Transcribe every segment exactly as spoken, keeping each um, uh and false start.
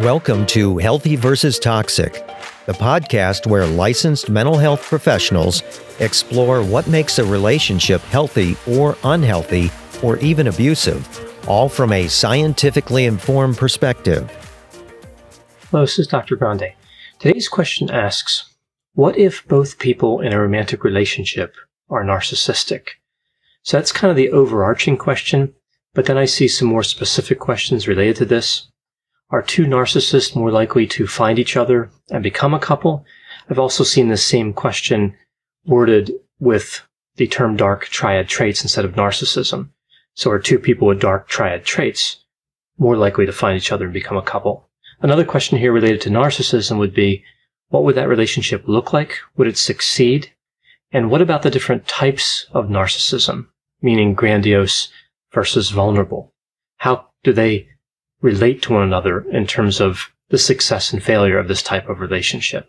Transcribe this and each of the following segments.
Welcome to Healthy versus Toxic, the podcast where licensed mental health professionals explore what makes a relationship healthy or unhealthy or even abusive, all from a scientifically informed perspective. Hello, this is Doctor Grande. Today's question asks, what if both people in a romantic relationship are narcissistic? So that's kind of the overarching question, but then I see some more specific questions related to this. Are two narcissists more likely to find each other and become a couple? I've also seen this same question worded with the term dark triad traits instead of narcissism. So are two people with dark triad traits more likely to find each other and become a couple? Another question here related to narcissism would be, what would that relationship look like? Would it succeed? And what about the different types of narcissism, meaning grandiose versus vulnerable? How do they relate to one another in terms of the success and failure of this type of relationship?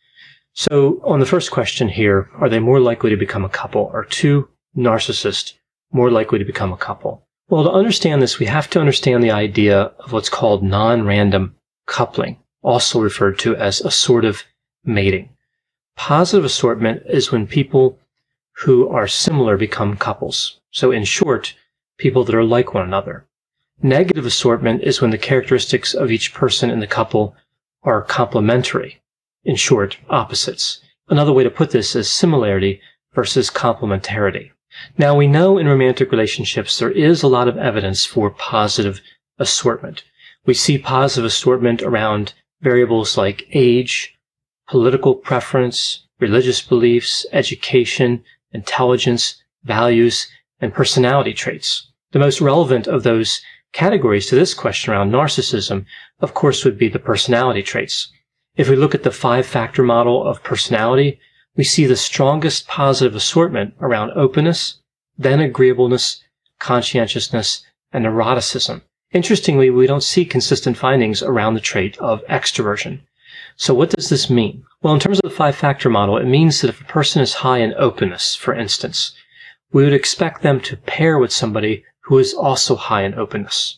So on the first question here, are they more likely to become a couple? Are two narcissists more likely to become a couple? Well, to understand this, we have to understand the idea of what's called non-random coupling, also referred to as assortative mating. Positive assortment is when people who are similar become couples. So in short, people that are like one another. Negative assortment is when the characteristics of each person in the couple are complementary. In short, opposites. Another way to put this is similarity versus complementarity. Now, we know in romantic relationships there is a lot of evidence for positive assortment. We see positive assortment around variables like age, political preference, religious beliefs, education, intelligence, values, and personality traits. The most relevant of those categories to this question around narcissism, of course, would be the personality traits. If we look at the five-factor model of personality, we see the strongest positive assortment around openness, then agreeableness, conscientiousness, and neuroticism. Interestingly, we don't see consistent findings around the trait of extroversion. So what does this mean? Well, in terms of the five-factor model, it means that if a person is high in openness, for instance, we would expect them to pair with somebody who is also high in openness.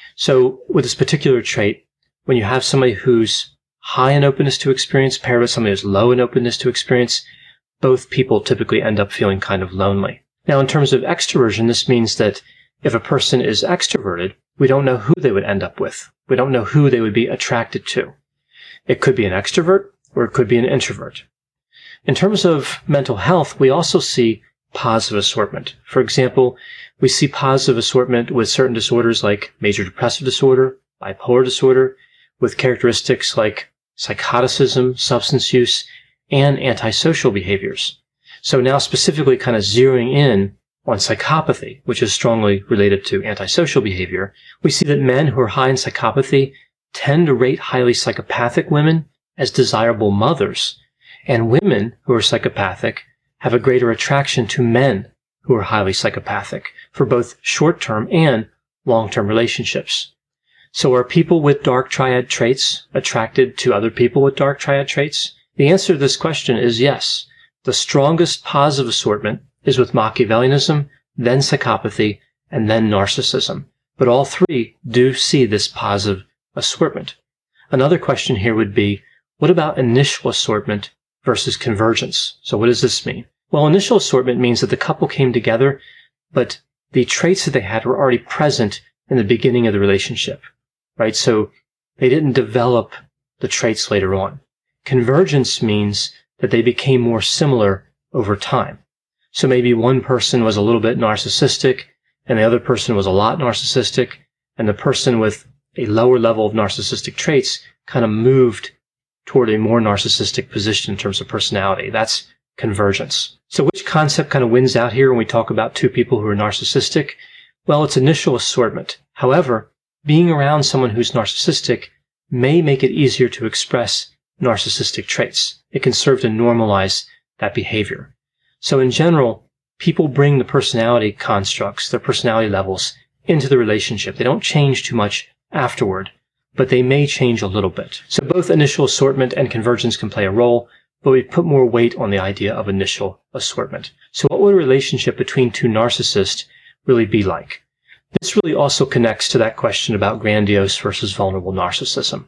So with this particular trait, when you have somebody who's high in openness to experience paired with somebody who's low in openness to experience, both people typically end up feeling kind of lonely. Now, in terms of extroversion, this means that if a person is extroverted, we don't know who they would end up with. We don't know who they would be attracted to. It could be an extrovert or it could be an introvert. In terms of mental health, we also see positive assortment. For example, we see positive assortment with certain disorders like major depressive disorder, bipolar disorder, with characteristics like psychoticism, substance use, and antisocial behaviors. So now specifically kind of zeroing in on psychopathy, which is strongly related to antisocial behavior, we see that men who are high in psychopathy tend to rate highly psychopathic women as desirable mothers, and women who are psychopathic have a greater attraction to men who are highly psychopathic for both short-term and long-term relationships. So are people with dark triad traits attracted to other people with dark triad traits? The answer to this question is yes. The strongest positive assortment is with Machiavellianism, then psychopathy, and then narcissism. But all three do see this positive assortment. Another question here would be, what about initial assortment versus convergence? So what does this mean? Well, initial assortment means that the couple came together, but the traits that they had were already present in the beginning of the relationship, right? So they didn't develop the traits later on. Convergence means that they became more similar over time. So maybe one person was a little bit narcissistic and the other person was a lot narcissistic, and the person with a lower level of narcissistic traits kind of moved toward a more narcissistic position in terms of personality. That's convergence. So which concept kind of wins out here when we talk about two people who are narcissistic? Well, it's initial assortment. However, being around someone who's narcissistic may make it easier to express narcissistic traits. It can serve to normalize that behavior. So in general, people bring the personality constructs, their personality levels, into the relationship. They don't change too much afterward, but they may change a little bit. So both initial assortment and convergence can play a role, but we put more weight on the idea of initial assortment. So what would a relationship between two narcissists really be like? This really also connects to that question about grandiose versus vulnerable narcissism.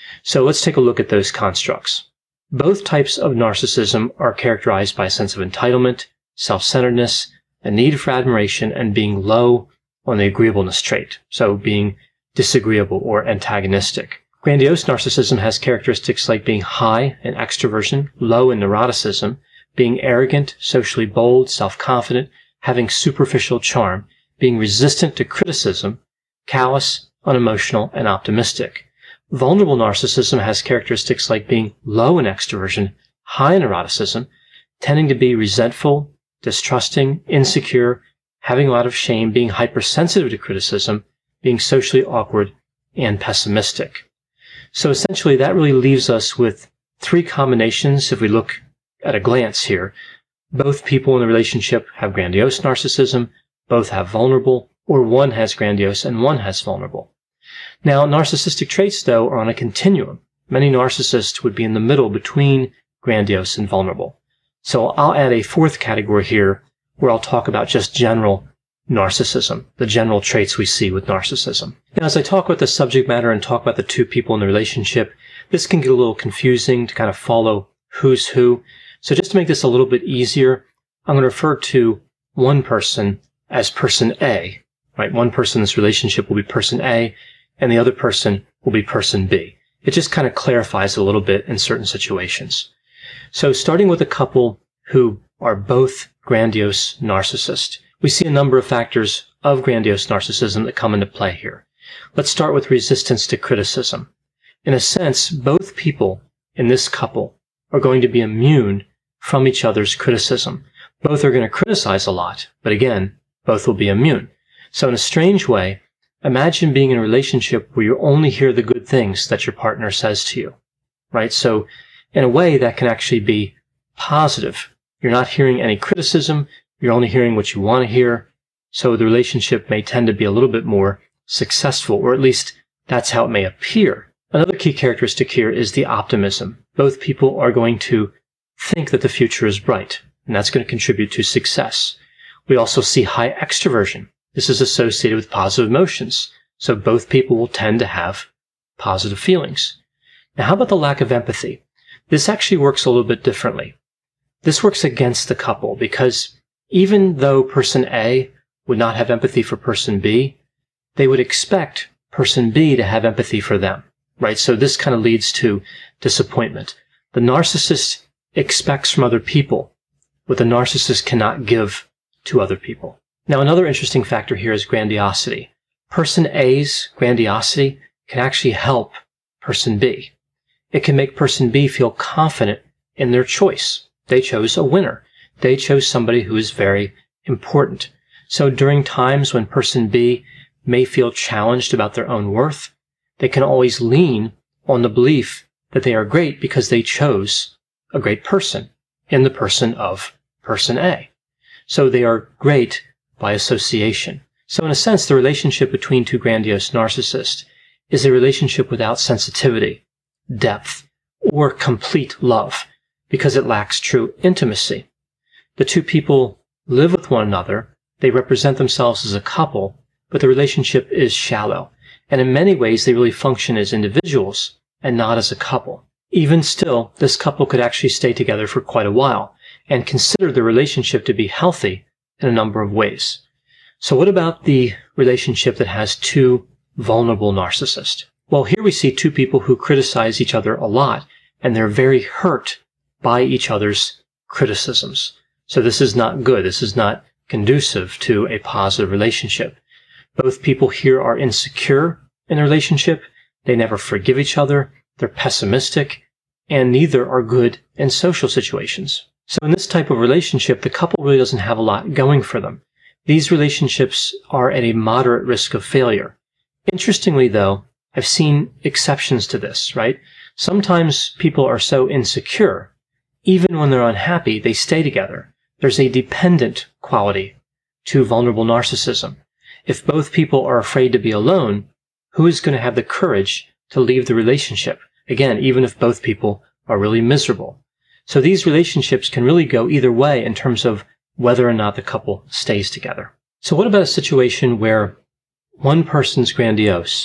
So let's take a look at those constructs. Both types of narcissism are characterized by a sense of entitlement, self-centeredness, a need for admiration, and being low on the agreeableness trait, so being disagreeable or antagonistic. Grandiose narcissism has characteristics like being high in extroversion, low in neuroticism, being arrogant, socially bold, self-confident, having superficial charm, being resistant to criticism, callous, unemotional, and optimistic. Vulnerable narcissism has characteristics like being low in extroversion, high in neuroticism, tending to be resentful, distrusting, insecure, having a lot of shame, being hypersensitive to criticism, being socially awkward, and pessimistic. So essentially, that really leaves us with three combinations if we look at a glance here. Both people in the relationship have grandiose narcissism, both have vulnerable, or one has grandiose and one has vulnerable. Now, narcissistic traits, though, are on a continuum. Many narcissists would be in the middle between grandiose and vulnerable. So I'll add a fourth category here where I'll talk about just general narcissism, the general traits we see with narcissism. Now, as I talk about the subject matter and talk about the two people in the relationship, this can get a little confusing to kind of follow who's who. So just to make this a little bit easier, I'm going to refer to one person as person A, right? One person in this relationship will be person A, and the other person will be person B. It just kind of clarifies a little bit in certain situations. So starting with a couple who are both grandiose narcissists, we see a number of factors of grandiose narcissism that come into play here. Let's start with resistance to criticism. In a sense, both people in this couple are going to be immune from each other's criticism. Both are going to criticize a lot, but again, both will be immune. So in a strange way, imagine being in a relationship where you only hear the good things that your partner says to you, right? So in a way, that can actually be positive. You're not hearing any criticism. You're only hearing what you want to hear. So the relationship may tend to be a little bit more successful, or at least that's how it may appear. Another key characteristic here is the optimism. Both people are going to think that the future is bright, and that's going to contribute to success. We also see high extroversion. This is associated with positive emotions, so both people will tend to have positive feelings. Now, how about the lack of empathy? This actually works a little bit differently. This works against the couple because even though person A would not have empathy for person B, they would expect person B to have empathy for them, right? So this kind of leads to disappointment. The narcissist expects from other people what the narcissist cannot give to other people. Now, another interesting factor here is grandiosity. Person A's grandiosity can actually help person B. It can make person B feel confident in their choice. They chose a winner. They chose somebody who is very important. So during times when person B may feel challenged about their own worth, they can always lean on the belief that they are great because they chose a great person in the person of person A. So they are great by association. So in a sense, the relationship between two grandiose narcissists is a relationship without sensitivity, depth, or complete love because it lacks true intimacy. The two people live with one another. They represent themselves as a couple, but the relationship is shallow. And in many ways, they really function as individuals and not as a couple. Even still, this couple could actually stay together for quite a while and consider the relationship to be healthy in a number of ways. So what about the relationship that has two vulnerable narcissists? Well, here we see two people who criticize each other a lot, and they're very hurt by each other's criticisms. So this is not good. This is not conducive to a positive relationship. Both people here are insecure in the relationship. They never forgive each other. They're pessimistic, and neither are good in social situations. So in this type of relationship, the couple really doesn't have a lot going for them. These relationships are at a moderate risk of failure. Interestingly, though, I've seen exceptions to this, right? Sometimes people are so insecure, even when they're unhappy, they stay together. There's a dependent quality to vulnerable narcissism. If both people are afraid to be alone, who is going to have the courage to leave the relationship? Again, even if both people are really miserable. So these relationships can really go either way in terms of whether or not the couple stays together. So what about a situation where one person's grandiose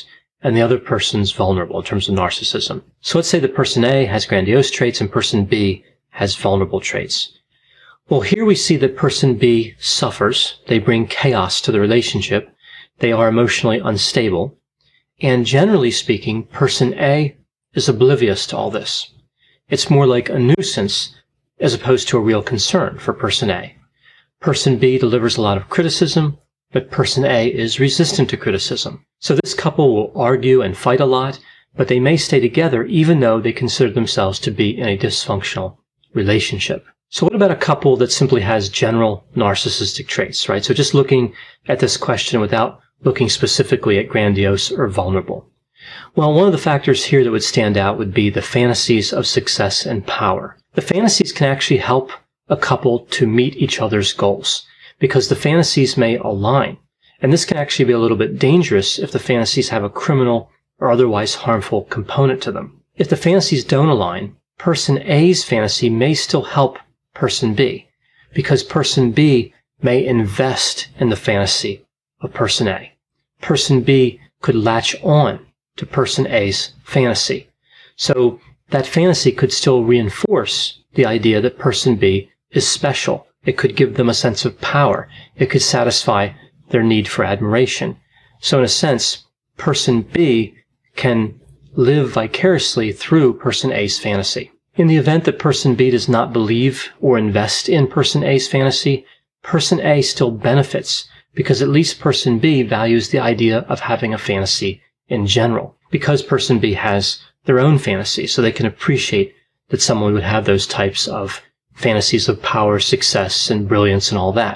and the other person's vulnerable in terms of narcissism. So let's say that person A has grandiose traits and person B has vulnerable traits. Well, here we see that person B suffers. They bring chaos to the relationship. They are emotionally unstable. And generally speaking, person A is oblivious to all this. It's more like a nuisance as opposed to a real concern for person A. Person B delivers a lot of criticism, but person A is resistant to criticism. So this couple will argue and fight a lot, but they may stay together even though they consider themselves to be in a dysfunctional relationship. So what about a couple that simply has general narcissistic traits, right? So just looking at this question without looking specifically at grandiose or vulnerable. Well, one of the factors here that would stand out would be the fantasies of success and power. The fantasies can actually help a couple to meet each other's goals because the fantasies may align. And this can actually be a little bit dangerous if the fantasies have a criminal or otherwise harmful component to them. If the fantasies don't align, person A's fantasy may still help person B because person B may invest in the fantasy of person A. Person B could latch on to person A's fantasy. So that fantasy could still reinforce the idea that person B is special. It could give them a sense of power. It could satisfy their need for admiration. So in a sense, person B can live vicariously through person A's fantasy. In the event that person B does not believe or invest in person A's fantasy, person A still benefits because at least person B values the idea of having a fantasy in general, because person B has their own fantasy, so they can appreciate that someone would have those types of fantasies of power, success, and brilliance and all that.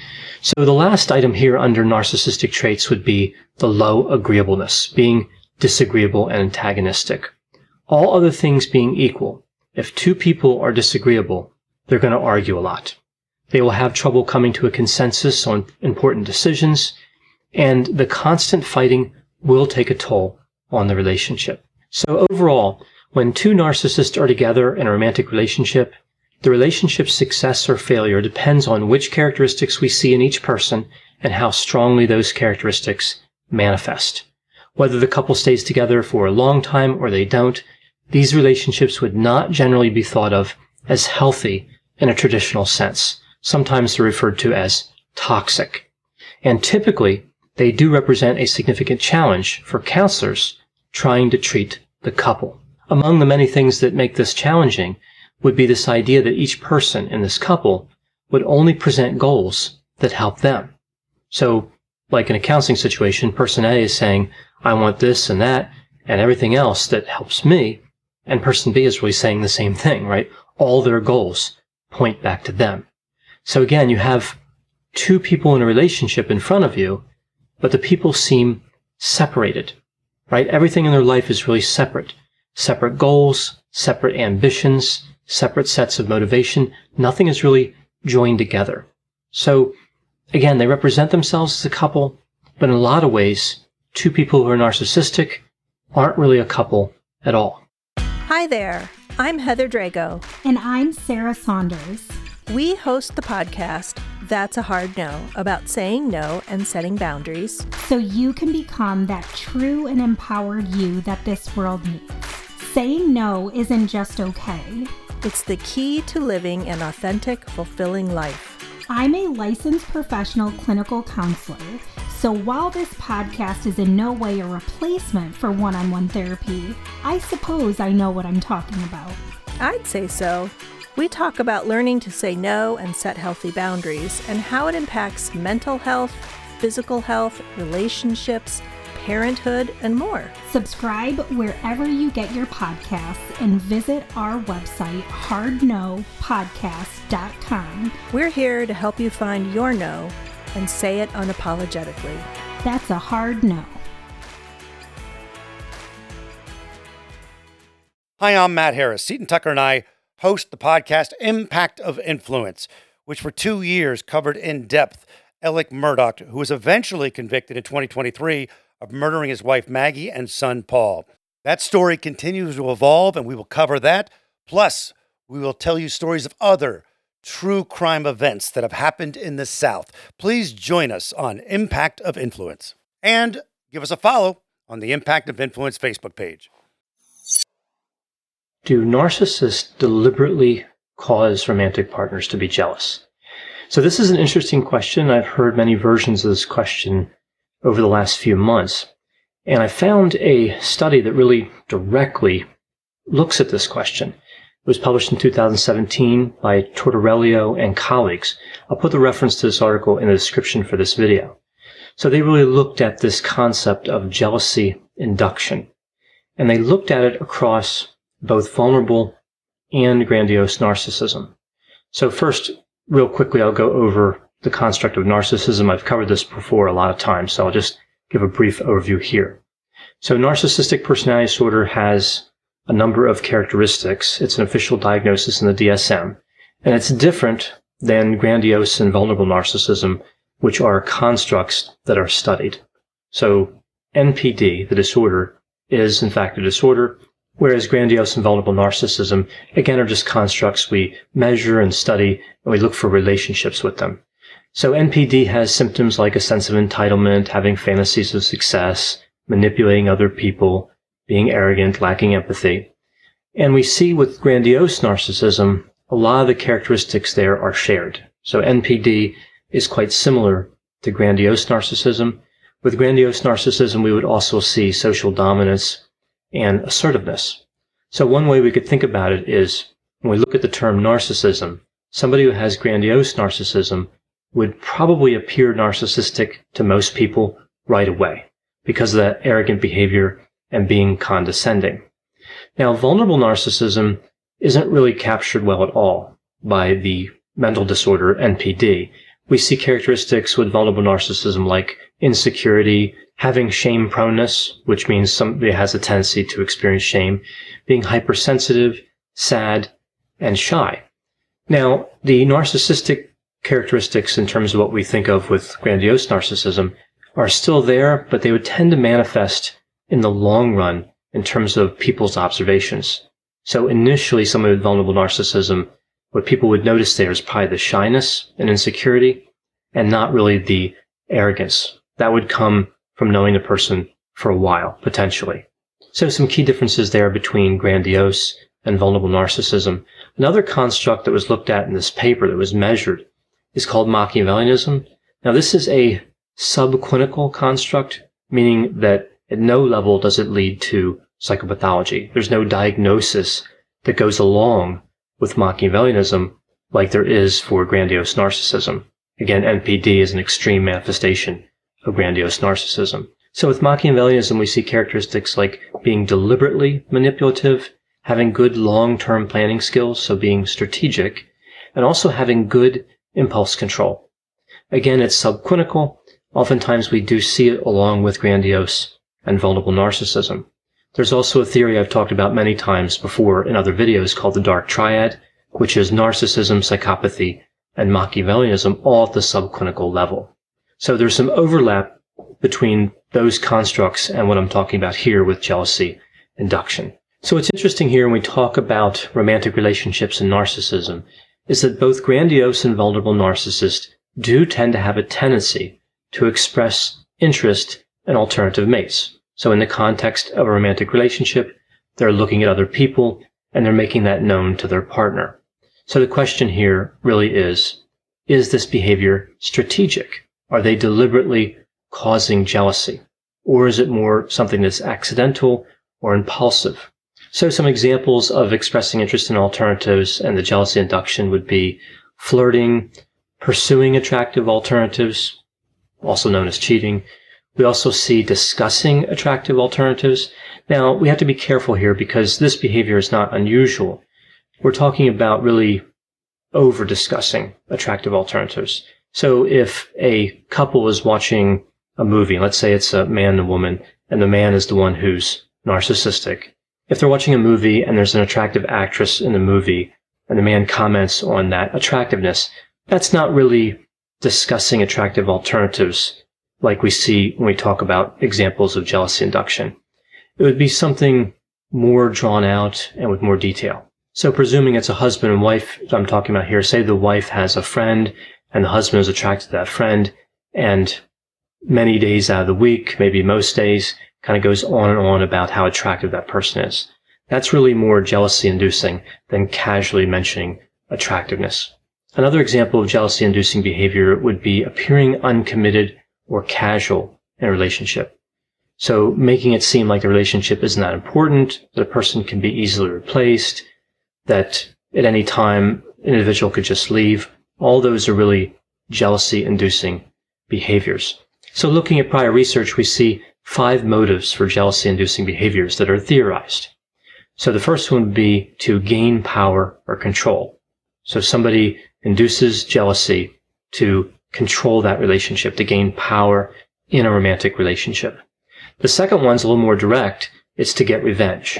So the last item here under narcissistic traits would be the low agreeableness, being disagreeable and antagonistic. All other things being equal, if two people are disagreeable, they're going to argue a lot. They will have trouble coming to a consensus on important decisions, and the constant fighting will take a toll on the relationship. So overall, when two narcissists are together in a romantic relationship, the relationship's success or failure depends on which characteristics we see in each person and how strongly those characteristics manifest. Whether the couple stays together for a long time or they don't, these relationships would not generally be thought of as healthy in a traditional sense. Sometimes they're referred to as toxic. And typically, they do represent a significant challenge for counselors trying to treat the couple. Among the many things that make this challenging would be this idea that each person in this couple would only present goals that help them. So, like in a counseling situation, person A is saying, I want this and that and everything else that helps me. And person B is really saying the same thing, right? All their goals point back to them. So again, you have two people in a relationship in front of you, but the people seem separated, right? Everything in their life is really separate. Separate goals, separate ambitions, separate sets of motivation. Nothing is really joined together. So again, they represent themselves as a couple, but in a lot of ways, two people who are narcissistic aren't really a couple at all. Hi there, I'm Heather Drago. And I'm Sarah Saunders. We host the podcast, That's a Hard No, about saying no and setting boundaries. So you can become that true and empowered you that this world needs. Saying no isn't just okay. It's the key to living an authentic, fulfilling life. I'm a licensed professional clinical counselor, so while this podcast is in no way a replacement for one-on-one therapy, I suppose I know what I'm talking about. I'd say so. We talk about learning to say no and set healthy boundaries and how it impacts mental health, physical health, relationships, parenthood, and more. Subscribe wherever you get your podcasts and visit our website, hard no podcast dot com. We're here to help you find your no and say it unapologetically. That's a hard no. Hi, I'm Matt Harris. Seton Tucker and I host the podcast Impact of Influence, which for two years covered in depth Alec Murdaugh, who was eventually convicted in twenty twenty-three of murdering his wife Maggie and son Paul. That story continues to evolve, and we will cover that. Plus, we will tell you stories of other true crime events that have happened in the South. Please join us on Impact of Influence. And give us a follow on the Impact of Influence Facebook page. Do narcissists deliberately cause romantic partners to be jealous? So this is an interesting question. I've heard many versions of this question over the last few months. And I found a study that really directly looks at this question. It was published in two thousand seventeen by Tortorello and colleagues. I'll put the reference to this article in the description for this video. So they really looked at this concept of jealousy induction. And they looked at it across both vulnerable and grandiose narcissism. So first, real quickly, I'll go over the construct of narcissism. I've covered this before a lot of times, so I'll just give a brief overview here. So narcissistic personality disorder has a number of characteristics. It's an official diagnosis in the D S M, and it's different than grandiose and vulnerable narcissism, which are constructs that are studied. So N P D, the disorder, is in fact a disorder, whereas grandiose and vulnerable narcissism, again, are just constructs we measure and study, and we look for relationships with them. So N P D has symptoms like a sense of entitlement, having fantasies of success, manipulating other people, being arrogant, lacking empathy. And we see with grandiose narcissism, a lot of the characteristics there are shared. So N P D is quite similar to grandiose narcissism. With grandiose narcissism, we would also see social dominance and assertiveness. So one way we could think about it is, when we look at the term narcissism, somebody who has grandiose narcissism would probably appear narcissistic to most people right away because of that arrogant behavior and being condescending. Now, vulnerable narcissism isn't really captured well at all by the mental disorder N P D. We see characteristics with vulnerable narcissism like insecurity, having shame proneness, which means somebody has a tendency to experience shame, being hypersensitive, sad, and shy. Now, the narcissistic characteristics in terms of what we think of with grandiose narcissism are still there, but they would tend to manifest in the long run in terms of people's observations. So initially, somebody with vulnerable narcissism, what people would notice there is probably the shyness and insecurity, and not really the arrogance. That would come from knowing the person for a while, potentially. So some key differences there between grandiose and vulnerable narcissism. Another construct that was looked at in this paper that was measured is called Machiavellianism. Now, this is a subclinical construct, meaning that at no level does it lead to psychopathology. There's no diagnosis that goes along with Machiavellianism like there is for grandiose narcissism. Again, N P D is an extreme manifestation of grandiose narcissism. So with Machiavellianism, we see characteristics like being deliberately manipulative, having good long-term planning skills, so being strategic, and also having good impulse control. Again, it's subclinical. Oftentimes we do see it along with grandiose and vulnerable narcissism. There's also a theory I've talked about many times before in other videos called the dark triad, which is narcissism, psychopathy, and Machiavellianism all at the subclinical level. So there's some overlap between those constructs and what I'm talking about here with jealousy induction. So what's interesting here when we talk about romantic relationships and narcissism is that both grandiose and vulnerable narcissists do tend to have a tendency to express interest in alternative mates. So in the context of a romantic relationship, they're looking at other people and they're making that known to their partner. So the question here really is, is this behavior strategic? Are they deliberately causing jealousy? Or is it more something that's accidental or impulsive? So some examples of expressing interest in alternatives and the jealousy induction would be flirting, pursuing attractive alternatives, also known as cheating. We also see discussing attractive alternatives. Now, we have to be careful here because this behavior is not unusual. We're talking about really over-discussing attractive alternatives. So if a couple is watching a movie, let's say it's a man and a woman, and the man is the one who's narcissistic. If they're watching a movie and there's an attractive actress in the movie, and the man comments on that attractiveness, that's not really discussing attractive alternatives like we see when we talk about examples of jealousy induction. It would be something more drawn out and with more detail. So presuming it's a husband and wife that I'm talking about here, say the wife has a friend and the husband is attracted to that friend, and many days out of the week, maybe most days, kind of goes on and on about how attractive that person is. That's really more jealousy-inducing than casually mentioning attractiveness. Another example of jealousy-inducing behavior would be appearing uncommitted or casual in a relationship. So making it seem like the relationship isn't that important, that a person can be easily replaced, that at any time an individual could just leave. All those are really jealousy-inducing behaviors. So looking at prior research, we see five motives for jealousy-inducing behaviors that are theorized. So the first one would be to gain power or control. So somebody induces jealousy to control that relationship, to gain power in a romantic relationship. The second one's a little more direct. It's to get revenge.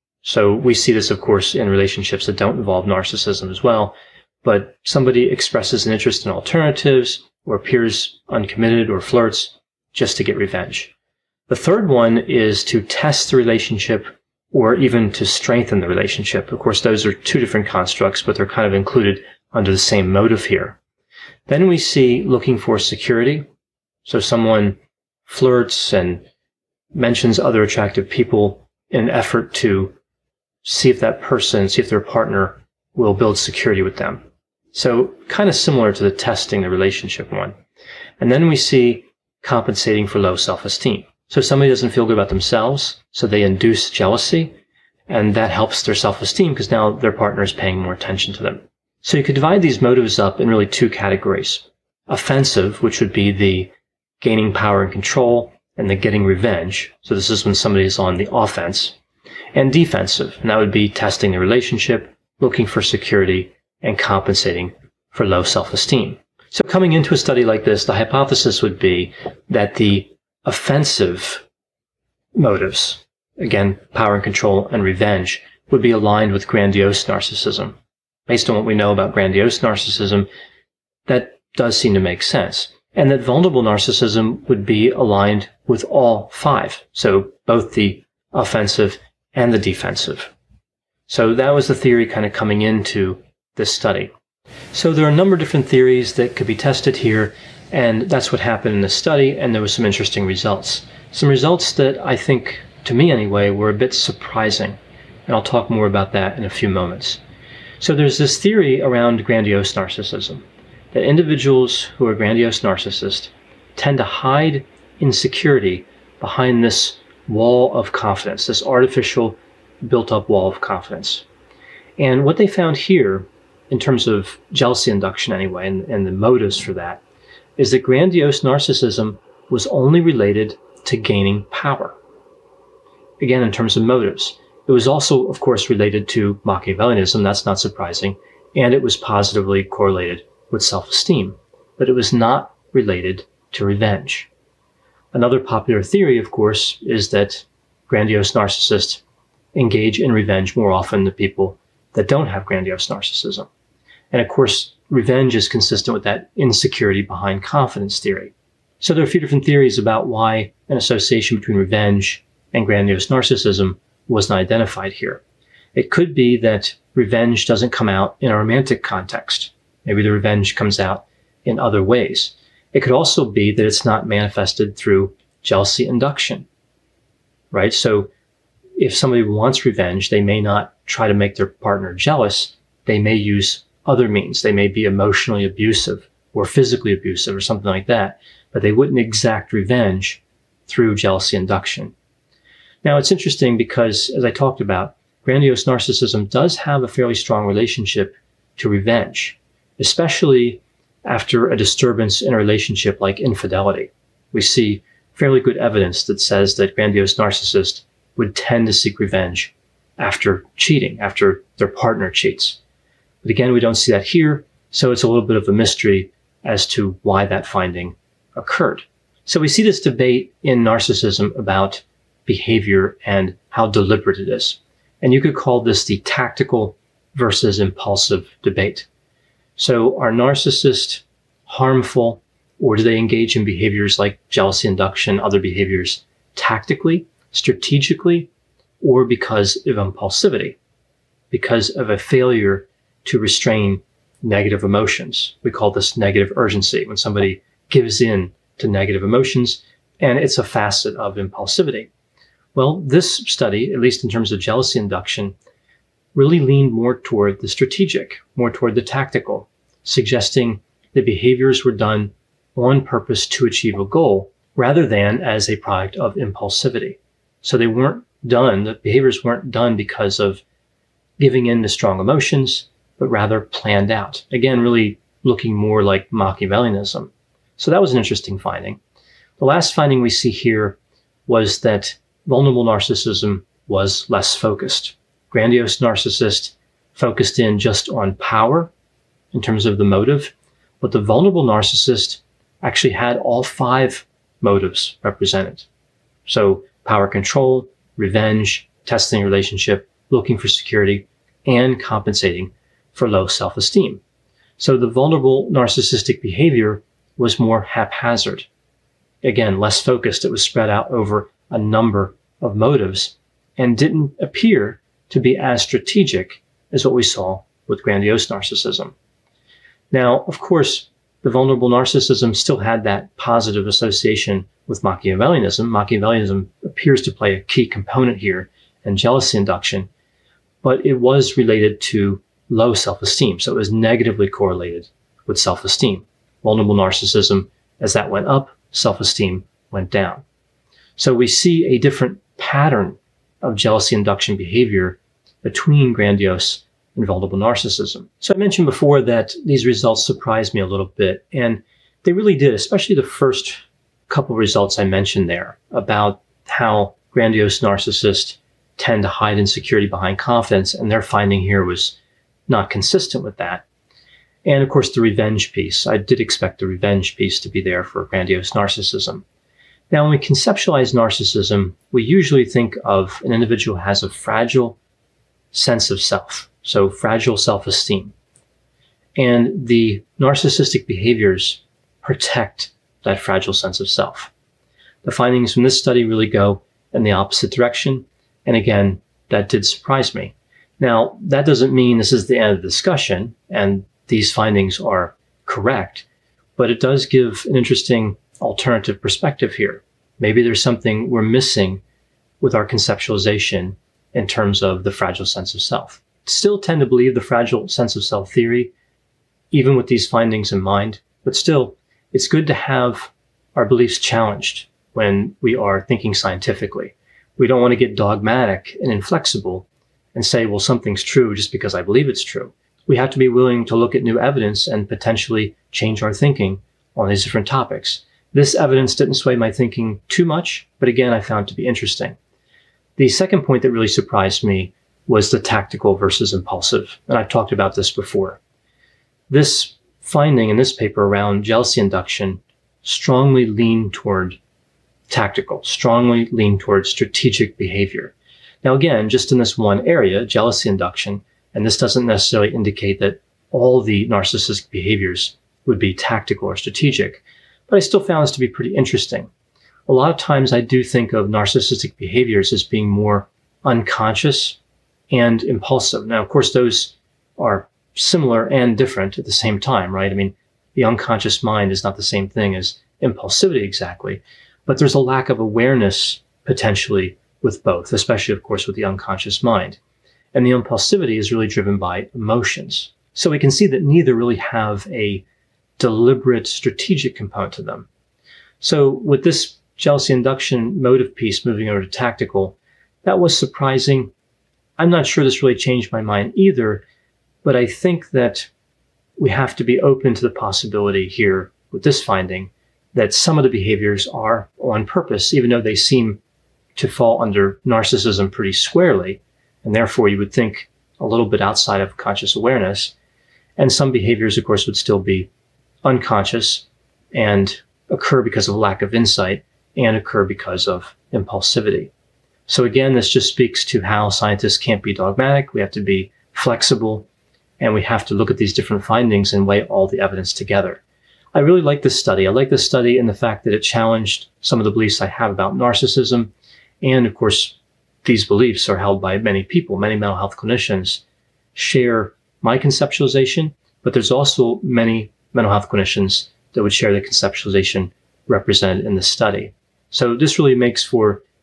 So we see this, of course, in relationships that don't involve narcissism as well. But somebody expresses an interest in alternatives or appears uncommitted or flirts just to get revenge. The third one is to test the relationship or even to strengthen the relationship. Of course, those are two different constructs, but they're kind of included under the same motive here. Then we see looking for security. So someone flirts and mentions other attractive people in an effort to see if that person, see if their partner will build security with them. So kind of similar to the testing the relationship one. And then we see compensating for low self-esteem. So somebody doesn't feel good about themselves, so they induce jealousy, and that helps their self-esteem because now their partner is paying more attention to them. So you could divide these motives up in really two categories. Offensive, which would be the gaining power and control, and the getting revenge. So this is when somebody is on the offense. And defensive, and that would be testing the relationship, looking for security, and compensating for low self-esteem. So coming into a study like this, the hypothesis would be that the offensive motives, again, power and control and revenge, would be aligned with grandiose narcissism. Based on what we know about grandiose narcissism, that does seem to make sense. And that vulnerable narcissism would be aligned with all five. So both the offensive and the defensive. So that was the theory kind of coming into this study. So there are a number of different theories that could be tested here, and that's what happened in this study, and there was some interesting results. Some results that I think, to me anyway, were a bit surprising, and I'll talk more about that in a few moments. So there's this theory around grandiose narcissism, that individuals who are grandiose narcissists tend to hide insecurity behind this wall of confidence, this artificial built-up wall of confidence. And what they found here, in terms of jealousy induction anyway, and, and the motives for that, is that grandiose narcissism was only related to gaining power. Again, in terms of motives. It was also, of course, related to Machiavellianism, that's not surprising, and it was positively correlated with self-esteem, but it was not related to revenge. Another popular theory, of course, is that grandiose narcissists engage in revenge more often than people that don't have grandiose narcissism. And of course, revenge is consistent with that insecurity behind confidence theory. So there are a few different theories about why an association between revenge and grandiose narcissism wasn't identified here. It could be that revenge doesn't come out in a romantic context. Maybe the revenge comes out in other ways. It could also be that it's not manifested through jealousy induction, right? So if somebody wants revenge, they may not try to make their partner jealous. They may use other means. They may be emotionally abusive or physically abusive or something like that, but they wouldn't exact revenge through jealousy induction. Now, it's interesting because, as I talked about, grandiose narcissism does have a fairly strong relationship to revenge, especially after a disturbance in a relationship like infidelity. We see fairly good evidence that says that grandiose narcissists would tend to seek revenge after cheating, after their partner cheats. But again, we don't see that here, so it's a little bit of a mystery as to why that finding occurred. So we see this debate in narcissism about behavior and how deliberate it is. And you could call this the tactical versus impulsive debate. So are narcissists harmful, or do they engage in behaviors like jealousy induction, other behaviors tactically, strategically, or because of impulsivity, because of a failure to restrain negative emotions? We call this negative urgency, when somebody gives in to negative emotions, and it's a facet of impulsivity. Well, this study, at least in terms of jealousy induction, really leaned more toward the strategic, more toward the tactical, suggesting the behaviors were done on purpose to achieve a goal rather than as a product of impulsivity. So they weren't done, the behaviors weren't done because of giving in to strong emotions, but rather planned out. Again, really looking more like Machiavellianism. So that was an interesting finding. The last finding we see here was that vulnerable narcissism was less focused. Grandiose narcissist focused in just on power in terms of the motive, but the vulnerable narcissist actually had all five motives represented. So power control, revenge, testing a relationship, looking for security, and compensating for low self-esteem. So the vulnerable narcissistic behavior was more haphazard. Again, less focused. It was spread out over a number of motives and didn't appear to be as strategic as what we saw with grandiose narcissism. Now, of course, the vulnerable narcissism still had that positive association with Machiavellianism. Machiavellianism appears to play a key component here in jealousy induction, but it was related to low self-esteem. So it was negatively correlated with self-esteem. Vulnerable narcissism, as that went up, self-esteem went down. So we see a different pattern of jealousy induction behavior between grandiose and vulnerable narcissism. So I mentioned before that these results surprised me a little bit, and they really did, especially the first couple results I mentioned there about how grandiose narcissists tend to hide insecurity behind confidence, and their finding here was not consistent with that. And of course, the revenge piece. I did expect the revenge piece to be there for grandiose narcissism. Now, when we conceptualize narcissism, we usually think of an individual who has a fragile sense of self, so fragile self-esteem. And the narcissistic behaviors protect that fragile sense of self. The findings from this study really go in the opposite direction. And again, that did surprise me. Now, that doesn't mean this is the end of the discussion and these findings are correct, but it does give an interesting alternative perspective here. Maybe there's something we're missing with our conceptualization in terms of the fragile sense of self. Still tend to believe the fragile sense of self theory, even with these findings in mind, but still, it's good to have our beliefs challenged when we are thinking scientifically. We don't want to get dogmatic and inflexible and say, well, something's true just because I believe it's true. We have to be willing to look at new evidence and potentially change our thinking on these different topics. This evidence didn't sway my thinking too much, but again, I found it to be interesting. The second point that really surprised me was the tactical versus impulsive, and I've talked about this before. This finding in this paper around jealousy induction strongly leaned toward tactical, strongly leaned toward strategic behavior. Now again, just in this one area, jealousy induction, and this doesn't necessarily indicate that all the narcissistic behaviors would be tactical or strategic, but I still found this to be pretty interesting. A lot of times I do think of narcissistic behaviors as being more unconscious and impulsive. Now, of course, those are similar and different at the same time, right? I mean, the unconscious mind is not the same thing as impulsivity exactly, but there's a lack of awareness potentially with both, especially, of course, with the unconscious mind. And the impulsivity is really driven by emotions. So we can see that neither really have a deliberate strategic component to them. So with this jealousy induction motive piece moving over to tactical, that was surprising. I'm not sure this really changed my mind either, but I think that we have to be open to the possibility here with this finding that some of the behaviors are on purpose, even though they seem to fall under narcissism pretty squarely. And therefore, you would think a little bit outside of conscious awareness. And some behaviors, of course, would still be unconscious and occur because of lack of insight and occur because of impulsivity. So again, this just speaks to how scientists can't be dogmatic. We have to be flexible, and we have to look at these different findings and weigh all the evidence together. I really like this study. I like this study in the fact that it challenged some of the beliefs I have about narcissism. And of course, these beliefs are held by many people. Many mental health clinicians share my conceptualization, but there's also many mental health clinicians that would share the conceptualization represented in this study. So this really makes for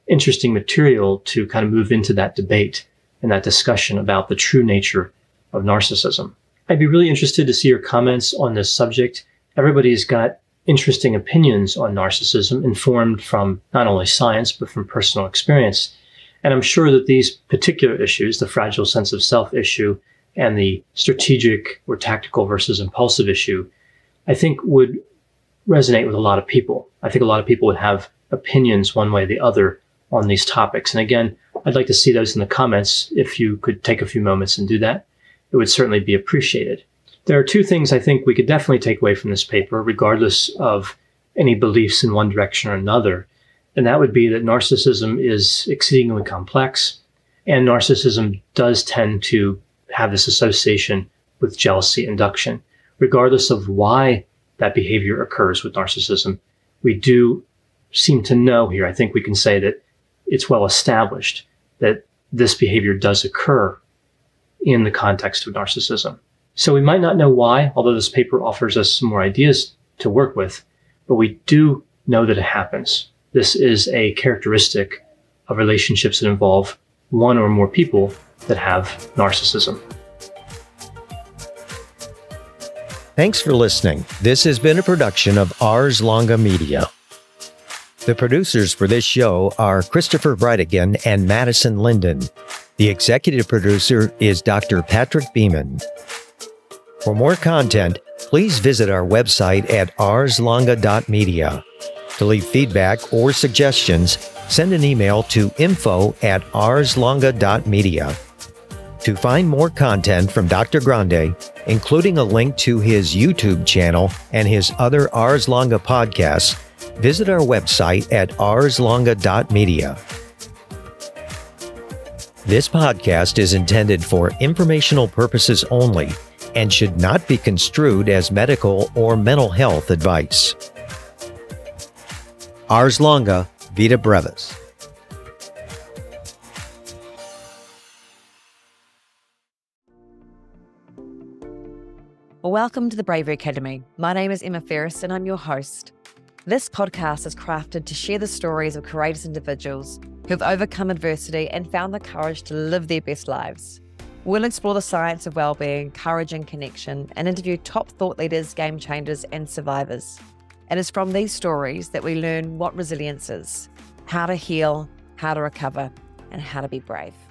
interesting material to kind of move into that debate and that discussion about the true nature of narcissism. I'd be really interested to see your comments on this subject. Everybody's got interesting opinions on narcissism, informed from not only science, but from personal experience. And I'm sure that these particular issues, the fragile sense of self issue and the strategic or tactical versus impulsive issue, I think would resonate with a lot of people. I think a lot of people would have opinions one way or the other on these topics. And again, I'd like to see those in the comments. If you could take a few moments and do that, it would certainly be appreciated. There are two things I think we could definitely take away from this paper, regardless of any beliefs in one direction or another. And that would be that narcissism is exceedingly complex, and narcissism does tend to have this association with jealousy induction. Regardless of why that behavior occurs with narcissism, we do seem to know here, I think we can say that it's well established that this behavior does occur in the context of narcissism. So we might not know why, although this paper offers us some more ideas to work with, but we do know that it happens. This is a characteristic of relationships that involve one or more people that have narcissism. Thanks for listening. This has been a production of Ars Longa Media. The producers for this show are Christopher Breitigan and Madison Linden. The executive producer is Doctor Patrick Beeman. For more content, please visit our website at ars longa dot media. To leave feedback or suggestions, send an email to info at ars longa dot media. To find more content from Doctor Grande, including a link to his YouTube channel and his other Ars Longa podcasts, visit our website at ars longa dot media. This podcast is intended for informational purposes only and should not be construed as medical or mental health advice. Ars Longa, Vita Brevis. Welcome to the Bravery Academy. My name is Emma Ferris and I'm your host. This podcast is crafted to share the stories of courageous individuals who've overcome adversity and found the courage to live their best lives. We'll explore the science of well-being, courage and connection, and interview top thought leaders, game changers, and survivors. It is from these stories that we learn what resilience is, how to heal, how to recover, and how to be brave.